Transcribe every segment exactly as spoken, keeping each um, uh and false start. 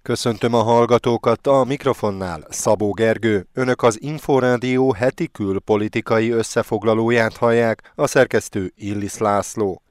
Köszöntöm a hallgatókat, a mikrofonnál Szabó Gergő. Önök az Inforádió heti külpolitikai összefoglalóját hallják, a szerkesztő Illis László.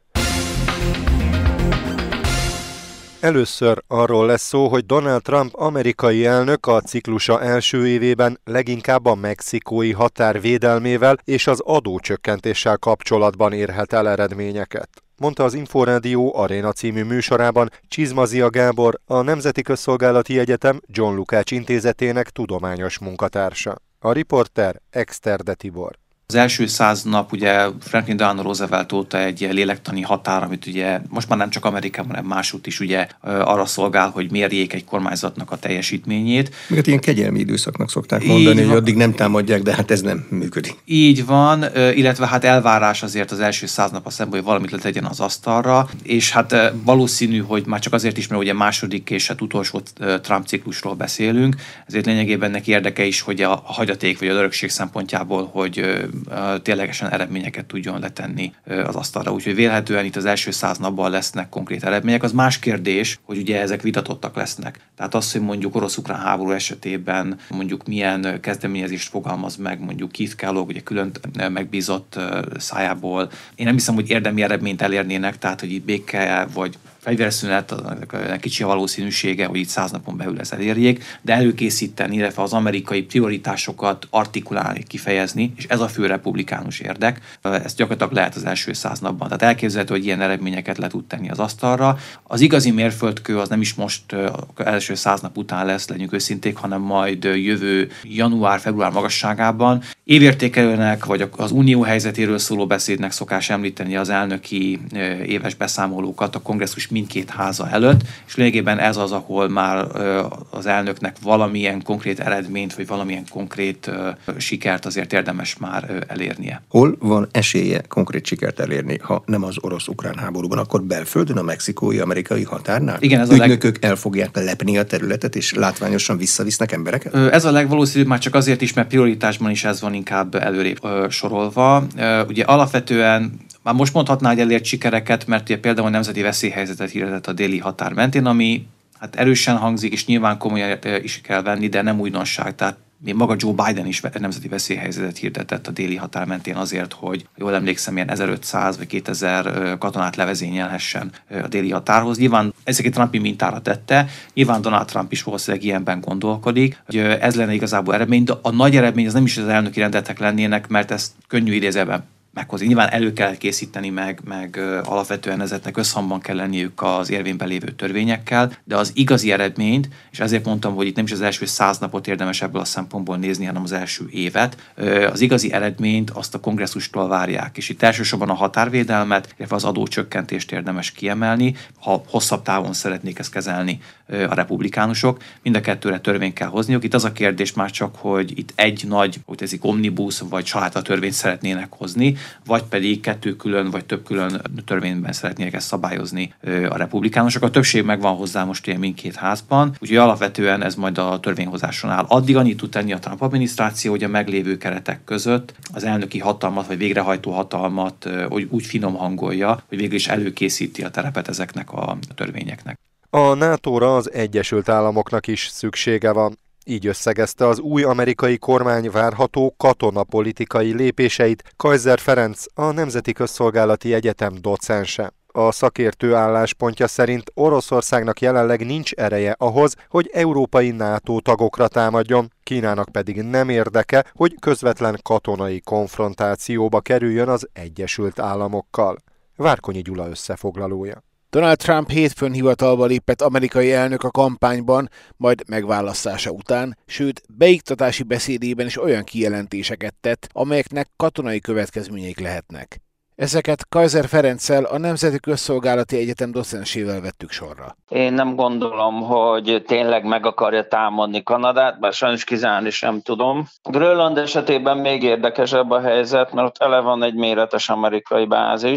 Először arról lesz szó, hogy Donald Trump amerikai elnök a ciklusa első évében leginkább a mexikói határ védelmével és az adócsökkentéssel kapcsolatban érhet el eredményeket, mondta az Inforádió Aréna című műsorában Csizmazia Gábor, a Nemzeti Közszolgálati Egyetem John Lukács intézetének tudományos munkatársa. A riporter Exterde Tibor. Az első száz nap ugye Franklin Delano Roosevelt óta egy lélektani határ, amit ugye most már nem csak Amerikában, hanem másút is ugye arra szolgál, hogy mérjék egy kormányzatnak a teljesítményét. Meg ilyen kegyelmi időszaknak szokták mondani, hogy addig nem támadják, de hát ez nem működik. Így van, illetve hát elvárás azért az első száz nap a szemben, hogy valamit letegyen az asztalra, és hát valószínű, hogy már csak azért is, mert ugye második és hát utolsó Trump ciklusról beszélünk, ezért lényegében neki érdeke is, hogy a hagyaték vagy az örökség szempontjából, hogy ténylegesen eredményeket tudjon letenni az asztalra. Úgyhogy vélhetően itt az első száz napban lesznek konkrét eredmények. Az más kérdés, hogy ugye ezek vitatottak lesznek. Tehát az, hogy mondjuk orosz-ukrán háború esetében mondjuk milyen kezdeményezést fogalmaz meg, mondjuk Keith Kellogg, ugye külön megbízott szájából. Én nem hiszem, hogy érdemi eredményt elérnének, tehát hogy itt béke vagy fegyverszünet, kicsi a valószínűsége, hogy itt száz napon belül ezt elérjék, de előkészíteni, illetve az amerikai prioritásokat artikulálni, kifejezni, és ez a fő republikánus érdek. Ezt gyakorlatilag lehet az első száz napban. Tehát elképzelhető, hogy ilyen eredményeket le tud tenni az asztalra. Az igazi mérföldkő az nem is most az első száz nap után lesz, legyünk őszinték, hanem majd jövő január-február magasságában. Évértékelőnek, vagy az unió helyzetéről szóló beszédnek szokás említeni az elnöki éves beszámolókat a kongresszus mindkét háza előtt, és lényegében ez az, ahol már az elnöknek valamilyen konkrét eredményt, vagy valamilyen konkrét sikert azért érdemes már elérnie. Hol van esélye konkrét sikert elérni, ha nem az orosz-ukrán háborúban, akkor belföldön a mexikói-amerikai határnál? Igen, ez Ügynökök leg... el fogják lepni a területet, és látványosan visszavisznek embereket? Ez a legvalószínűbb már csak azért is, mert prioritásban is ez van inkább előrébb sorolva. Ugye alapvetően már most mondhatná, hogy elért sikereket, mert ugye például a nemzeti veszélyhelyzetet hirdetett a déli határ mentén, ami hát erősen hangzik, és nyilván komolyan is kell venni, de nem újdonság. Tehát még maga Joe Biden is nemzeti veszélyhelyzetet hirdetett a déli határ mentén azért, hogy jól emlékszem, ilyen ezerötszáz vagy kétezer katonát levezényelhessen a déli határhoz. Nyilván ezeket Trumpi mintára tette, nyilván Donald Trump is valószínűleg ilyenben gondolkodik, hogy ez lenne igazából eredmény, de a nagy eredmény az nem is az elnöki rendeletek lennének, mert ezt könnyű idézőben meghozni. Nyilván elő kell készíteni meg, meg alapvetően ezeknek összhangban kell lenniük az érvényben lévő törvényekkel, de az igazi eredményt, és ezért mondtam, hogy itt nem is az első száz napot érdemes ebből a szempontból nézni, hanem az első évet, az igazi eredményt azt a kongresszustól várják. És itt elsősorban a határvédelmet, illetve az adócsökkentést érdemes kiemelni, ha hosszabb távon szeretnék ezt kezelni a republikánusok. Mind a kettőre törvényt kell hozniuk. Itt az a kérdés már csak, hogy itt egy nagy, hogy ez egy omnibus vagy családra törvényt szeretnének hozni, vagy pedig kettő külön, vagy több külön törvényben szeretnék ezt szabályozni a republikánusok. A többség megvan hozzá most ilyen mindkét házban, úgyhogy alapvetően ez majd a törvényhozáson áll. Addig annyit tud tenni a Trump adminisztráció, hogy a meglévő keretek között az elnöki hatalmat, vagy végrehajtó hatalmat hogy úgy finom hangolja, hogy végül is előkészíti a terepet ezeknek a törvényeknek. A nátóra az Egyesült Államoknak is szüksége van. Így összegezte az új amerikai kormány várható katonapolitikai lépéseit Kaiser Ferenc, a Nemzeti Közszolgálati Egyetem docense. A szakértő álláspontja szerint Oroszországnak jelenleg nincs ereje ahhoz, hogy európai NATO tagokra támadjon, Kínának pedig nem érdeke, hogy közvetlen katonai konfrontációba kerüljön az Egyesült Államokkal. Várkonyi Gyula összefoglalója. Donald Trump hétfőn hivatalba lépett amerikai elnök a kampányban, majd megválasztása után, sőt, beiktatási beszédében is olyan kijelentéseket tett, amelyeknek katonai következményeik lehetnek. Ezeket Kaiser Ferenccel, a Nemzeti Közszolgálati Egyetem docensével vettük sorra. Én nem gondolom, hogy tényleg meg akarja támadni Kanadát, bár sajnos kizárni sem tudom. Grönland esetében még érdekesebb a helyzet, mert ott ele van egy méretes amerikai bázis,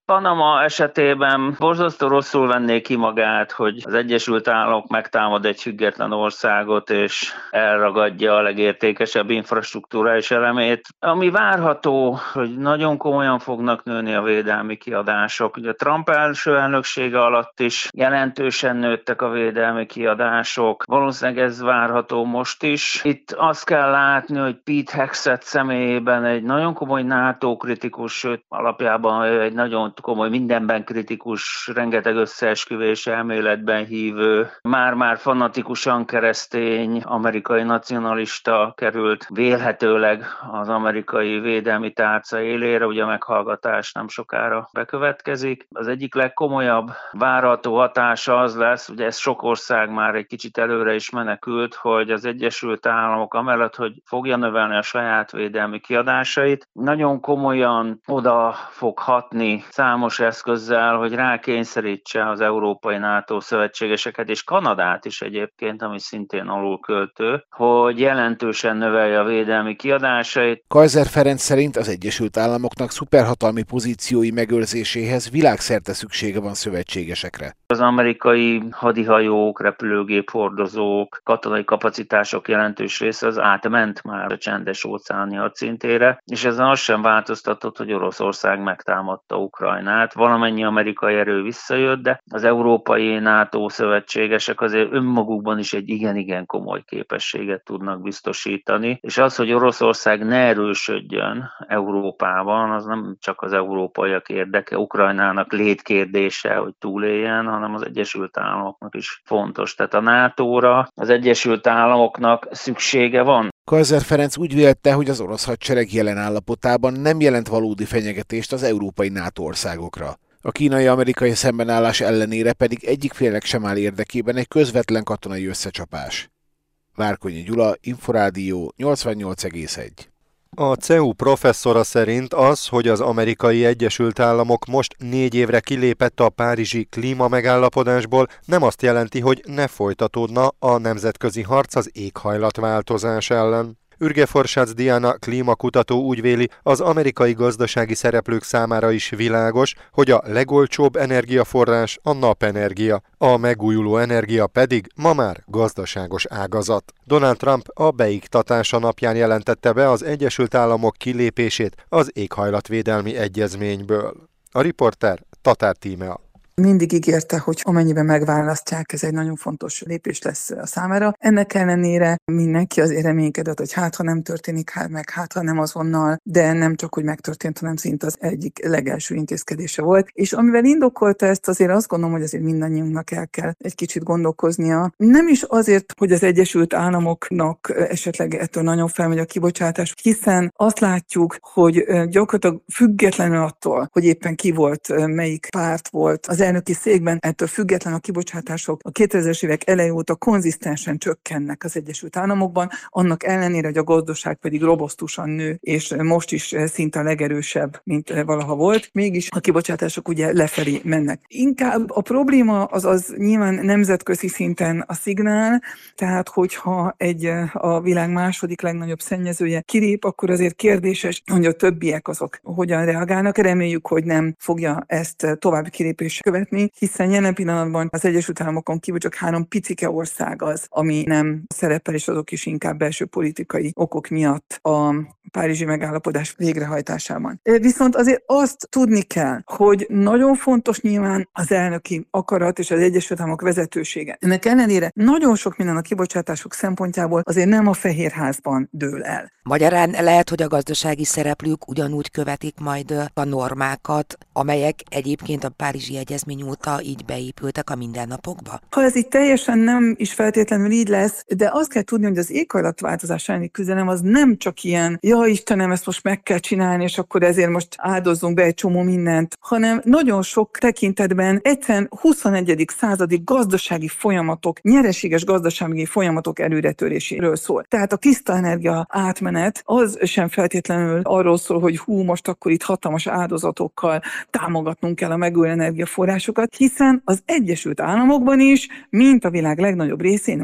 Panama esetében borzasztó rosszul venné ki magát, hogy az Egyesült Államok megtámad egy független országot, és elragadja a legértékesebb infrastruktúrális elemét. Ami várható, hogy nagyon komolyan fognak nőni a védelmi kiadások. Ugye Trump első elnöksége alatt is jelentősen nőttek a védelmi kiadások. Valószínűleg ez várható most is. Itt azt kell látni, hogy Pete Hegseth személyében egy nagyon komoly NATO kritikus, sőt alapjában egy nagyon komoly, mindenben kritikus, rengeteg összeesküvés elméletben hívő, már-már fanatikusan keresztény, amerikai nacionalista került vélhetőleg az amerikai védelmi tárca élére, ugye a meghallgatás nem sokára bekövetkezik. Az egyik legkomolyabb várható hatása az lesz, ugye ez sok ország már egy kicsit előre is menekült, hogy az Egyesült Államok amellett, hogy fogja növelni a saját védelmi kiadásait, nagyon komolyan oda fog hatni számos eszközzel, hogy rákényszerítse az európai NATO szövetségeseket, és Kanadát is egyébként, ami szintén alulköltő, hogy jelentősen növelje a védelmi kiadásait. Kaiser Ferenc szerint az Egyesült Államoknak szuperhatalmi pozíciói megőrzéséhez világszerte szüksége van szövetségesekre. Az amerikai hadihajók, repülőgép-hordozók, katonai kapacitások jelentős része az átment már a Csendes-óceáni hadszintére, és ezen az sem változtatott, hogy Oroszország megtámadta Ukrajnát. Valamennyi amerikai erő visszajött, de az európai NATO szövetségesek azért önmagukban is egy igen-igen komoly képességet tudnak biztosítani, és az, hogy Oroszország ne erősödjön Európában, az nem csak az európaiak érdeke, Ukrajnának létkérdése, hogy túléljen, hanem az Egyesült Államoknak is fontos. Tehát a nátóra az Egyesült Államoknak szüksége van. Kaiser Ferenc úgy vélte, hogy az orosz hadsereg jelen állapotában nem jelent valódi fenyegetést az európai NATO országokra. A kínai-amerikai szembenállás ellenére pedig egyik félnek sem áll érdekében egy közvetlen katonai összecsapás. Várkonyi Gyula, Inforádió nyolcvannyolc egész egy. A cé e u professzora szerint az, hogy az Amerikai Egyesült Államok most négy évre kilépett a párizsi klímamegállapodásból, nem azt jelenti, hogy ne folytatódna a nemzetközi harc az éghajlatváltozás ellen. Ürge-Forsác Diana klímakutató úgy véli, az amerikai gazdasági szereplők számára is világos, hogy a legolcsóbb energiaforrás a napenergia, a megújuló energia pedig ma már gazdaságos ágazat. Donald Trump a beiktatása napján jelentette be az Egyesült Államok kilépését az éghajlatvédelmi egyezményből. A riporter Tatár Tímea. Mindig ígérte, hogy amennyiben megválasztják, ez egy nagyon fontos lépés lesz a számára. Ennek ellenére mindenki azért reménykedett, hogy hát ha nem történik hát meg, hát ha nem azonnal, de nem csak, hogy megtörtént, hanem szinte az egyik legelső intézkedése volt. És amivel indokolta ezt, azért azt gondolom, hogy azért mindannyiunknak el kell egy kicsit gondolkoznia. Nem is azért, hogy az Egyesült Államoknak esetleg ettől nagyon felmegy a kibocsátás, hiszen azt látjuk, hogy gyakorlatilag függetlenül attól, hogy éppen ki volt, melyik párt volt az elnöki székben, ettől független a kibocsátások a kétezres évek elejé óta konzisztensen csökkennek az Egyesült Államokban, annak ellenére, hogy a gazdaság pedig robosztusan nő, és most is szinte a legerősebb, mint valaha volt, mégis a kibocsátások ugye lefelé mennek. Inkább a probléma az az nyilván nemzetközi szinten a szignál, tehát hogyha egy a világ második legnagyobb szennyezője kilép, akkor azért kérdéses, hogy a többiek azok hogyan reagálnak. Reméljük, hogy nem fogja ezt további kilépés követni, hiszen jelen pillanatban az Egyesült Államokon kívül csak három picike ország az, ami nem szerepel, és azok is inkább belső politikai okok miatt a párizsi megállapodás végrehajtásában. Viszont azért azt tudni kell, hogy nagyon fontos nyilván az elnöki akarat és az Egyesült Államok vezetősége. Ennek ellenére nagyon sok minden a kibocsátások szempontjából azért nem a Fehérházban dől el. Magyarán lehet, hogy a gazdasági szereplők ugyanúgy követik majd a normákat, amelyek egyébként a párizsi egyezmény óta így beépültek a mindennapokba? Ha ez így teljesen nem is feltétlenül így lesz, de azt kell tudni, hogy az éghajlatváltozás elleni küzdelem az nem csak ilyen, ja Istenem, ezt most meg kell csinálni, és akkor ezért most áldozzunk be egy csomó mindent, hanem nagyon sok tekintetben egyszerűen huszonegyedik századi gazdasági folyamatok, nyereséges gazdasági folyamatok előretöréséről szól. Tehát a tiszta energia átmenet az sem feltétlenül arról szól, hogy hú, most akkor itt hatalmas áldozatokkal támogatnunk kell a megújuló energiaforrásokat, hiszen az Egyesült Államokban is, mint a világ legnagyobb részén ma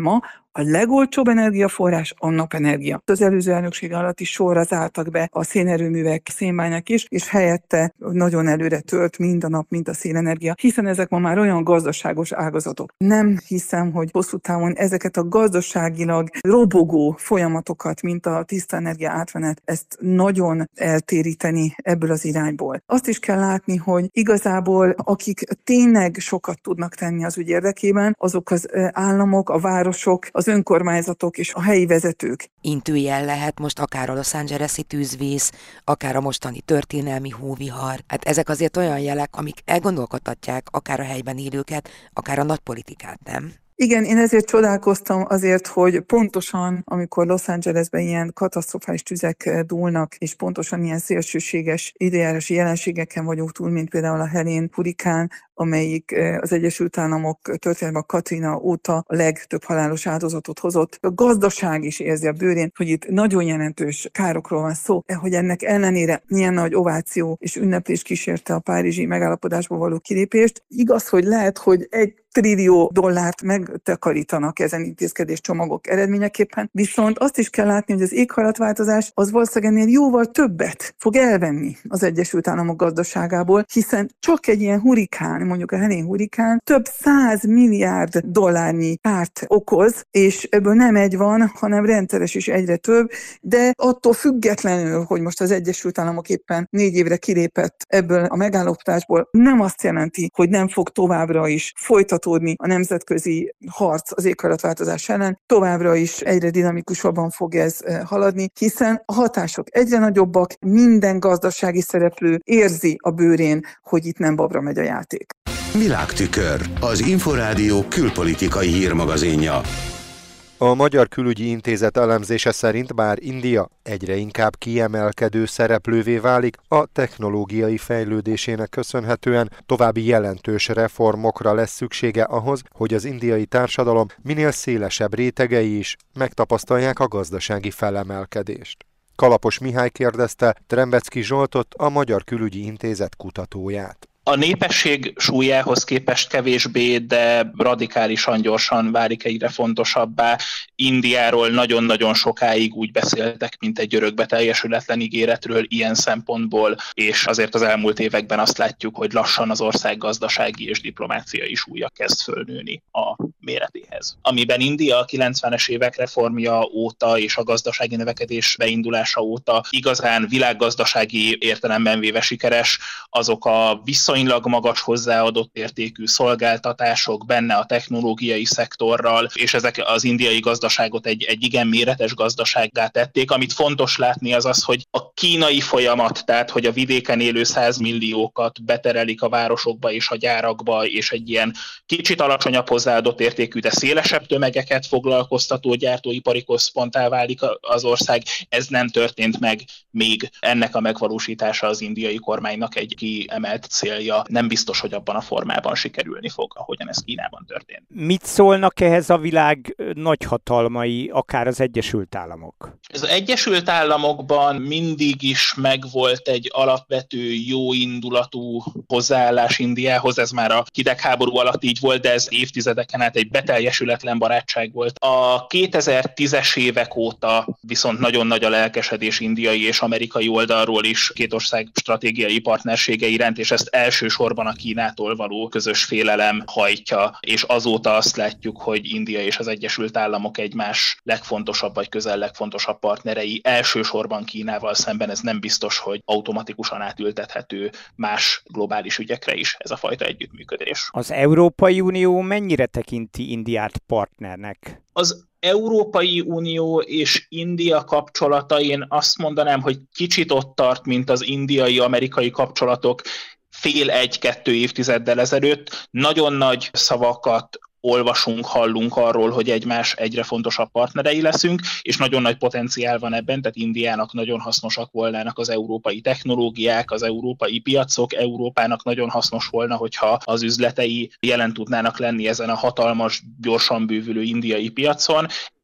A legolcsóbb energiaforrás a napenergia. Az előző elnökség alatt is sorra zártak be a szénerőművek, szénbányák is, és helyette nagyon előre tört mind a nap, mind a szélenergia, hiszen ezek ma már olyan gazdaságos ágazatok. Nem hiszem, hogy hosszú távon ezeket a gazdaságilag robogó folyamatokat, mint a tiszta energia átmenet, ezt nagyon eltéríteni ebből az irányból. Azt is kell látni, hogy igazából akik tényleg sokat tudnak tenni az ügy érdekében, azok az államok, a városok, az önkormányzatok és a helyi vezetők. Intőjel lehet most akár a Los Angeles-i tűzvész, akár a mostani történelmi hóvihar. Hát ezek azért olyan jelek, amik elgondolkodtatják akár a helyben élőket, akár a nagypolitikát, nem? Igen, én ezért csodálkoztam azért, hogy pontosan, amikor Los Angelesben ilyen katasztrofális tüzek dúlnak, és pontosan ilyen szélsőséges időjárási jelenségeken vagyunk túl, mint például a Helene hurikán, amelyik az Egyesült Államok történetben a Katrina óta a legtöbb halálos áldozatot hozott. A gazdaság is érzi a bőrén, hogy itt nagyon jelentős károkról van szó, hogy ennek ellenére milyen nagy ováció és ünneplés kísérte a párizsi megállapodásból való kilépést. Igaz, hogy lehet, hogy egy trillió dollárt megtakarítanak ezen intézkedés csomagok eredményeképpen, viszont azt is kell látni, hogy az éghajlatváltozás az valószínűleg ennél jóval többet fog elvenni az Egyesült Államok gazdaságából, hiszen csak egy ilyen hurikán, mondjuk a Helene hurikán több száz milliárd dollárnyi kárt okoz, és ebből nem egy van, hanem rendszeres is egyre több, de attól függetlenül, hogy most az Egyesült Államok éppen négy évre kilépett ebből a megállapodásból, nem azt jelenti, hogy nem fog továbbra is folytatódni a nemzetközi harc az éghajlatváltozás ellen, továbbra is egyre dinamikusabban fog ez haladni, hiszen a hatások egyre nagyobbak, minden gazdasági szereplő érzi a bőrén, hogy itt nem babra megy a játék. Világtükör, az Inforádió külpolitikai hírmagazinja. A Magyar Külügyi Intézet elemzése szerint bár India egyre inkább kiemelkedő szereplővé válik, a technológiai fejlődésének köszönhetően további jelentős reformokra lesz szüksége ahhoz, hogy az indiai társadalom minél szélesebb rétegei is megtapasztalják a gazdasági felemelkedést. Kalapos Mihály kérdezte Trembecki Zsoltot, a Magyar Külügyi Intézet kutatóját. A népesség súlyához képest kevésbé, de radikálisan gyorsan válik egyre fontosabbá. Indiáról nagyon-nagyon sokáig úgy beszéltek, mint egy örökbe teljesületlen ígéretről ilyen szempontból, és azért az elmúlt években azt látjuk, hogy lassan az ország gazdasági és diplomáciai súlya kezd fölnőni a méretéhez. Amiben India a kilencvenes évek reformja óta és a gazdasági növekedés beindulása óta igazán világgazdasági értelemben véve sikeres, azok a viszonylag magas hozzáadott értékű szolgáltatások benne a technológiai szektorral, és ezek az indiai gazdaságot egy, egy igen méretes gazdasággá tették. Amit fontos látni az az, hogy a kínai folyamat, tehát hogy a vidéken élő százmilliókat beterelik a városokba és a gyárakba, és egy ilyen kicsit alacsonyabb hozzáadott értékű, de szélesebb tömegeket foglalkoztató gyártóipari központtá válik az ország. Ez nem történt meg, még ennek a megvalósítása az indiai kormánynak egy kiemelt célja. Nem biztos, hogy abban a formában sikerülni fog, ahogyan ez Kínában történt. Mit szólnak ehhez a világ nagyhatalmai, akár az Egyesült Államok? Az Egyesült Államokban mindig is megvolt egy alapvető, jó indulatú hozzáállás Indiához, ez már a hidegháború alatt így volt, de ez évtizedeken át egy beteljesületlen barátság volt. A kétezer-tízes évek óta viszont nagyon nagy a lelkesedés indiai és amerikai oldalról is két ország stratégiai partnersége iránt, és ezt elsősorban a Kínától való közös félelem hajtja, és azóta azt látjuk, hogy India és az Egyesült Államok egymás legfontosabb vagy közel legfontosabb partnerei, elsősorban Kínával szemben. Ez nem biztos, hogy automatikusan átültethető más globális ügyekre is ez a fajta együttműködés. Az Európai Unió mennyire tekinti Indiát partnernek? Az Európai Unió és India kapcsolata, én azt mondanám, hogy kicsit ott tart, mint az indiai-amerikai kapcsolatok fél egy-kettő évtizeddel ezelőtt. Nagyon nagy szavakat olvasunk, hallunk arról, hogy egymás egyre fontosabb partnerei leszünk, és nagyon nagy potenciál van ebben, tehát Indiának nagyon hasznosak volnának az európai technológiák, az európai piacok, Európának nagyon hasznos volna, hogyha az üzletei jelen tudnának lenni ezen a hatalmas, gyorsan bővülő indiai piacon.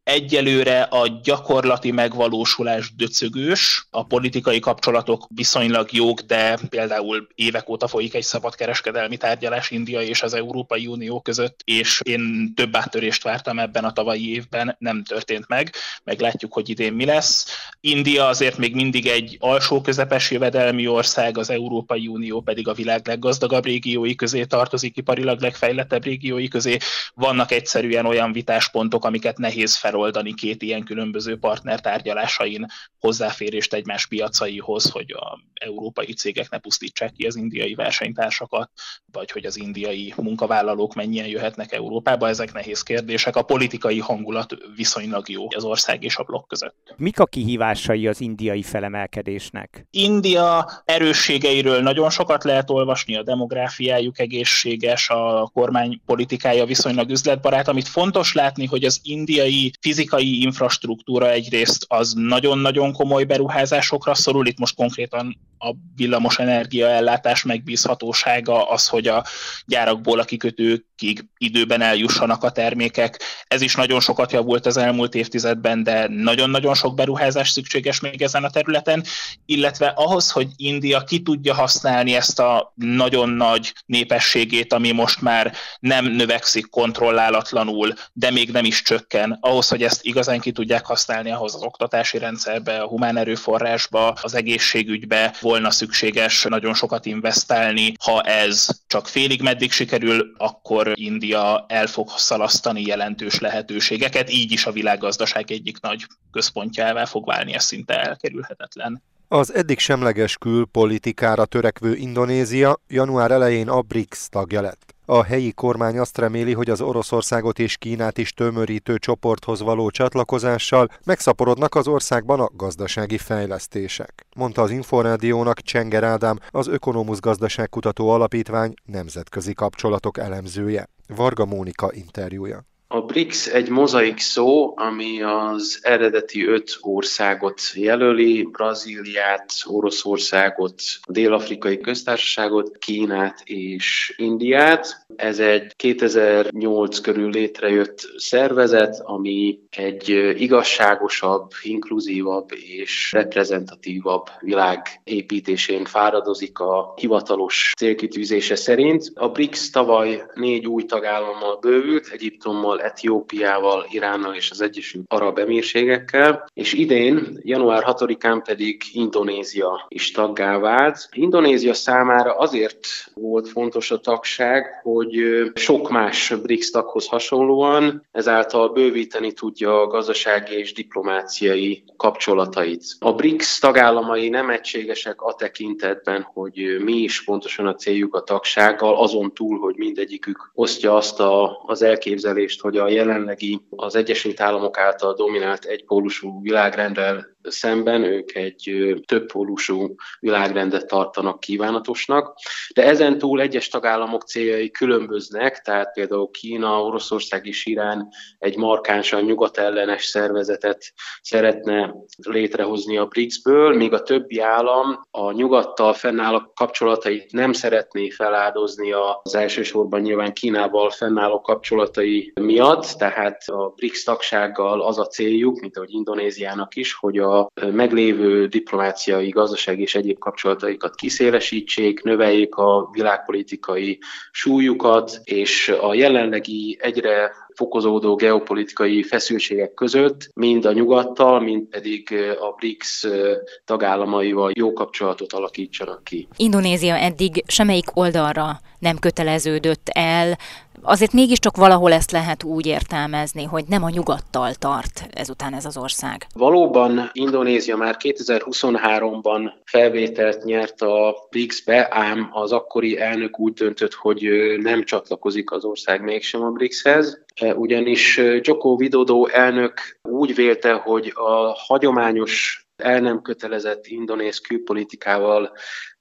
Egyelőre a gyakorlati megvalósulás döcögős, a politikai kapcsolatok viszonylag jók, de például évek óta folyik egy szabadkereskedelmi tárgyalás India és az Európai Unió között, és én több áttörést vártam ebben a tavalyi évben, nem történt meg, meglátjuk, hogy idén mi lesz. India azért még mindig egy alsó közepes jövedelmi ország, az Európai Unió pedig a világ leggazdagabb régiói közé tartozik, iparilag legfejlettebb régiói közé. Vannak egyszerűen olyan vitáspontok, amiket nehéz feloldani két ilyen különböző partner tárgyalásain, hozzáférést egymás piacaihoz, hogy a európai cégek ne pusztítsák ki az indiai versenytársakat, vagy hogy az indiai munkavállalók mennyien jöhetnek Európába. Ezek nehéz kérdések. A politikai hangulat viszonylag jó az ország és a blokk között. Mik a kihívásai az indiai felemelkedésnek? India erősségeiről nagyon sokat lehet olvasni, a demográfiájuk egészséges, a kormány politikája viszonylag üzletbarát. Amit fontos látni, hogy az indiai fizikai infrastruktúra egyrészt az nagyon-nagyon komoly beruházásokra szorul, itt most konkrétan a villamos energia ellátás megbízhatósága, az, hogy a gyárakból a kikötőkig időben eljussanak a termékek. Ez is nagyon sokat javult az elmúlt évtizedben, de nagyon-nagyon sok beruházás szükséges még ezen a területen, illetve ahhoz, hogy India ki tudja használni ezt a nagyon nagy népességét, ami most már nem növekszik kontrollálatlanul, de még nem is csökken. Ahhoz, hogy ezt igazán ki tudják használni, ahhoz az oktatási rendszerbe, a humán erőforrásba, az egészségügybe volna szükséges nagyon sokat investálni. Ha ez csak félig meddig sikerül, akkor India el fog szalasztani jelentős lehetőségeket, így is a világgazdaság egyik nagy központjává fog válni, ez szinte elkerülhetetlen. Az eddig semleges külpolitikára törekvő Indonézia január elején a BRICS tagja lett. A helyi kormány azt reméli, hogy az Oroszországot és Kínát is tömörítő csoporthoz való csatlakozással megszaporodnak az országban a gazdasági fejlesztések, mondta az Inforádiónak Csenger Ádám, az Ökonomusz Gazdaságkutató Alapítvány nemzetközi kapcsolatok elemzője. Varga Mónika interjúja. A BRICS egy mozaik szó, ami az eredeti öt országot jelöli, Brazíliát, Oroszországot, a Dél-afrikai köztársaságot, Kínát és Indiát. Ez egy kétezer-nyolc körül létrejött szervezet, ami egy igazságosabb, inkluzívabb és reprezentatívabb világ építésén fáradozik a hivatalos célkitűzése szerint. A BRICS tavaly négy új tagállammal bővült, Egyiptommal, Etiópiával, Iránnal és az Egyesült Arab Emírségekkel, és idén, január hatodikán pedig Indonézia is taggá vált. Indonézia számára azért volt fontos a tagság, hogy sok más BRICS taghoz hasonlóan ezáltal bővíteni tudja a gazdasági és diplomáciai kapcsolatait. A BRICS tagállamai nem egységesek a tekintetben, hogy mi is pontosan a céljuk a tagsággal, azon túl, hogy mindegyikük osztja azt a, az elképzelést, hogy a jelenlegi az Egyesült Államok által dominált egypólusú világrenddel szemben ők egy többpólusú világrendet tartanak kívánatosnak, de ezen túl egyes tagállamok céljai különböznek, tehát például Kína, Oroszország és Irán egy markánsan nyugatellenes szervezetet szeretne létrehozni a BRICS-ből, míg a többi állam a nyugattal fennálló kapcsolatait nem szeretné feláldozni az elsősorban nyilván Kínával fennálló kapcsolatai miatt, tehát a BRICS tagsággal az a céljuk, mint ahogy Indonéziának is, hogy a a meglévő diplomáciai, gazdasági és egyéb kapcsolataikat kiszélesítsék, növeljék a világpolitikai súlyukat, és a jelenlegi egyre fokozódó geopolitikai feszültségek között mind a nyugattal, mind pedig a BRICS tagállamaival jó kapcsolatot alakítsanak ki. Indonézia eddig semmelyik oldalra nem köteleződött el, azért mégiscsak valahol ezt lehet úgy értelmezni, hogy nem a nyugattal tart ezután ez az ország. Valóban Indonézia már kétezer-huszonháromban felvételt nyert a BRICS-be, ám az akkori elnök úgy döntött, hogy nem csatlakozik az ország mégsem a BRICS-hez, ugyanis Joko Widodo elnök úgy vélte, hogy a hagyományos el nem kötelezett indonéz külpolitikával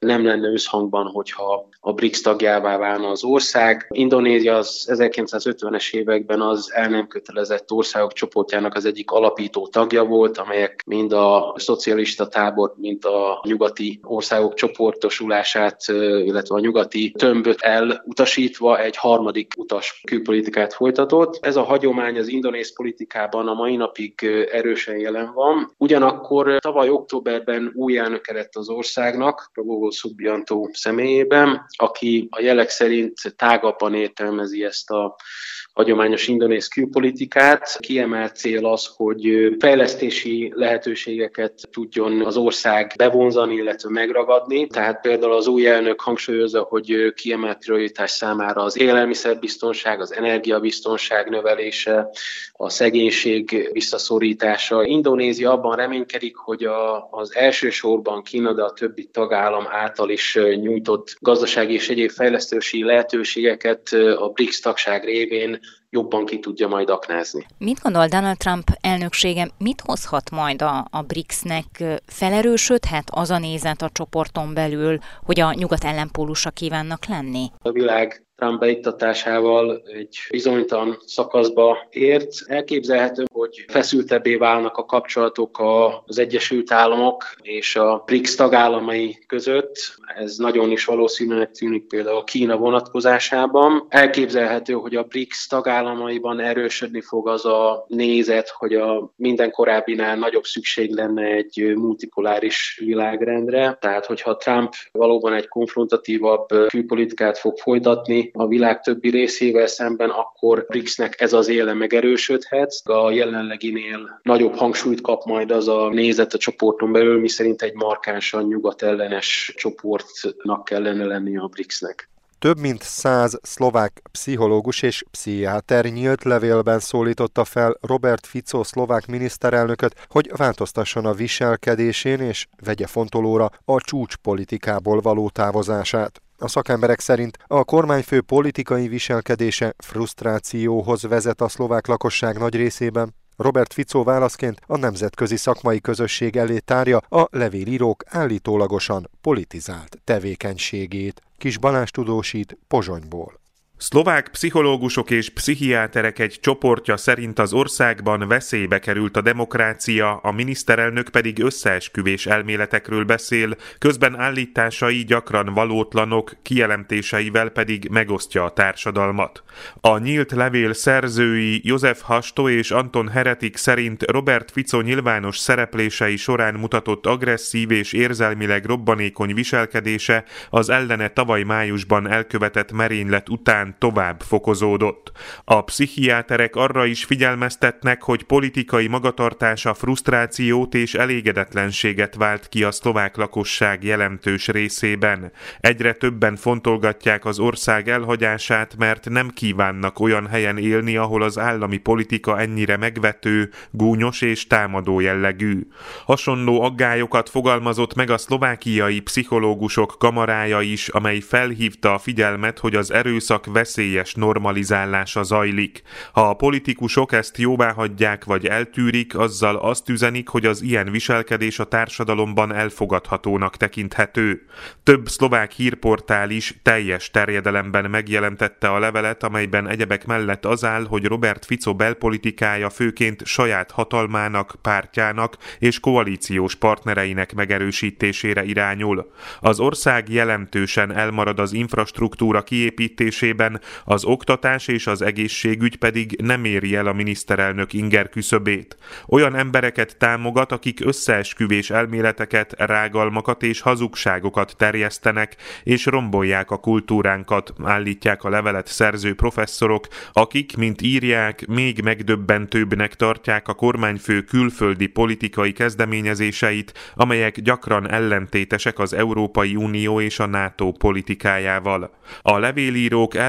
nem lenne összhangban, hogyha a BRICS tagjává válna az ország. Indonézia az ezerkilencszázötvenes években az el nem kötelezett országok csoportjának az egyik alapító tagja volt, amelyek mind a szocialista tábor, mind a nyugati országok csoportosulását, illetve a nyugati tömböt elutasítva egy harmadik utas külpolitikát folytatott. Ez a hagyomány az indonéz politikában a mai napig erősen jelen van. Ugyanakkor tavaly októberben új elnöke lett az országnak, Prabowo Subianto személyében, aki a jelek szerint tágabban értelmezi ezt a hagyományos indonéz külpolitikát. Kiemelt cél az, hogy fejlesztési lehetőségeket tudjon az ország bevonzani, illetve megragadni. Tehát például az új elnök hangsúlyozza, hogy kiemelt prioritás számára az élelmiszerbiztonság, az energiabiztonság növelése, a szegénység visszaszorítása. Indonézia abban reménykedik, hogy a, az elsősorban Kína, de a többi tagállam által is nyújtott gazdasági és egyéb fejlesztési lehetőségeket a BRICS tagság révén jobban ki tudja majd aknázni. Mit gondol Donald Trump elnöksége, mit hozhat majd a, a BRICS-nek? Felerősödhet az a nézet a csoporton belül, hogy a nyugat ellenpólusa kívánnak lenni? A világ Trump beiktatásával egy bizonytalan szakaszba ért. Elképzelhető, hogy feszültebbé válnak a kapcsolatok az Egyesült Államok és a BRICS tagállamai között. Ez nagyon is valószínűleg tűnik például Kína vonatkozásában. Elképzelhető, hogy a BRICS tagállamaiban erősödni fog az a nézet, hogy a minden korábbinál nagyobb szükség lenne egy multipoláris világrendre. Tehát, hogyha Trump valóban egy konfrontatívabb külpolitikát fog folytatni a világ többi részével szemben, akkor BRICS-nek ez az éle megerősödhet. A jelenleginél nagyobb hangsúlyt kap majd az a nézet a csoporton belül, miszerint egy markánsan nyugatellenes csoportnak kellene lennie a BRICS-nek. Több mint száz szlovák pszichológus és pszichiáter nyílt levélben szólította fel Robert Fico szlovák miniszterelnököt, hogy változtasson a viselkedésén és vegye fontolóra a csúcspolitikából való távozását. A szakemberek szerint a kormányfő politikai viselkedése frusztrációhoz vezet a szlovák lakosság nagy részében. Robert Fico válaszként a nemzetközi szakmai közösség elé tárja a levélírók állítólagosan politizált tevékenységét. Kis Balázs tudósít Pozsonyból. Szlovák pszichológusok és pszichiáterek egy csoportja szerint az országban veszélybe került a demokrácia, a miniszterelnök pedig összeesküvés elméletekről beszél, közben állításai gyakran valótlanok, kijelentéseivel pedig megosztja a társadalmat. A nyílt levél szerzői József Hastó és Anton Heretik szerint Robert Fico nyilvános szereplései során mutatott agresszív és érzelmileg robbanékony viselkedése az ellene tavaly májusban elkövetett merénylet után tovább fokozódott. A pszichiáterek arra is figyelmeztetnek, hogy politikai magatartása frusztrációt és elégedetlenséget vált ki a szlovák lakosság jelentős részében. Egyre többen fontolgatják az ország elhagyását, mert nem kívánnak olyan helyen élni, ahol az állami politika ennyire megvető, gúnyos és támadó jellegű. Hasonló aggályokat fogalmazott meg a szlovákiai pszichológusok kamarája is, amely felhívta a figyelmet, hogy az erőszak veszélyes normalizálása zajlik. Ha a politikusok ezt jóváhagyják vagy eltűrik, azzal azt üzenik, hogy az ilyen viselkedés a társadalomban elfogadhatónak tekinthető. Több szlovák hírportál is teljes terjedelemben megjelentette a levelet, amelyben egyebek mellett az áll, hogy Robert Fico belpolitikája főként saját hatalmának, pártjának és koalíciós partnereinek megerősítésére irányul. Az ország jelentősen elmarad az infrastruktúra kiépítésében, az oktatás és az egészségügy pedig nem éri el a miniszterelnök inger küszöbét. Olyan embereket támogat, akik összeesküvés elméleteket, rágalmakat és hazugságokat terjesztenek, és rombolják a kultúránkat, állítják a levelet szerző professzorok, akik, mint írják, még megdöbbentőbbnek tartják a kormányfő külföldi politikai kezdeményezéseit, amelyek gyakran ellentétesek az Európai Unió és a NATO politikájával. A levélírók el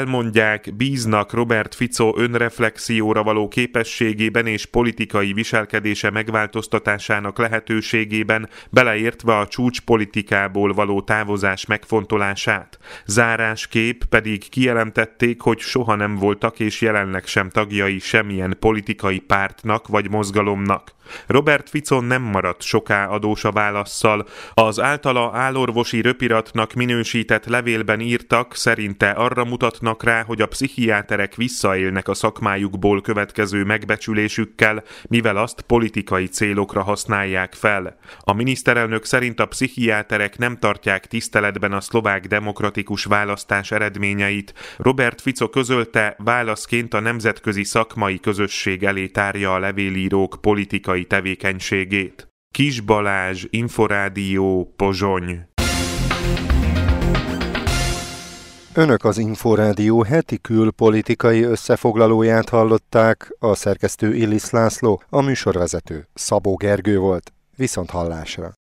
elmondják, bíznak Robert Fico önreflexióra való képességében és politikai viselkedése megváltoztatásának lehetőségében, beleértve a csúcspolitikából való távozás megfontolását. Zárásképp pedig kijelentették, hogy soha nem voltak és jelenleg sem tagjai semmilyen politikai pártnak vagy mozgalomnak. Robert Fico nem maradt soká adós a válasszal. Az általa állorvosi röpiratnak minősített levélben írtak, szerinte arra mutatnak rá, hogy a pszichiáterek visszaélnek a szakmájukból következő megbecsülésükkel, mivel azt politikai célokra használják fel. A miniszterelnök szerint a pszichiáterek nem tartják tiszteletben a szlovák demokratikus választás eredményeit. Robert Fico közölte, válaszként a nemzetközi szakmai közösség elé tárja a levélírók politikai tevékenységét. Kis Balázs, Inforádió, Pozsony. Önök az Inforádió heti külpolitikai összefoglalóját hallották, a szerkesztő Illis László, a műsorvezető Szabó Gergő volt. Viszont hallásra.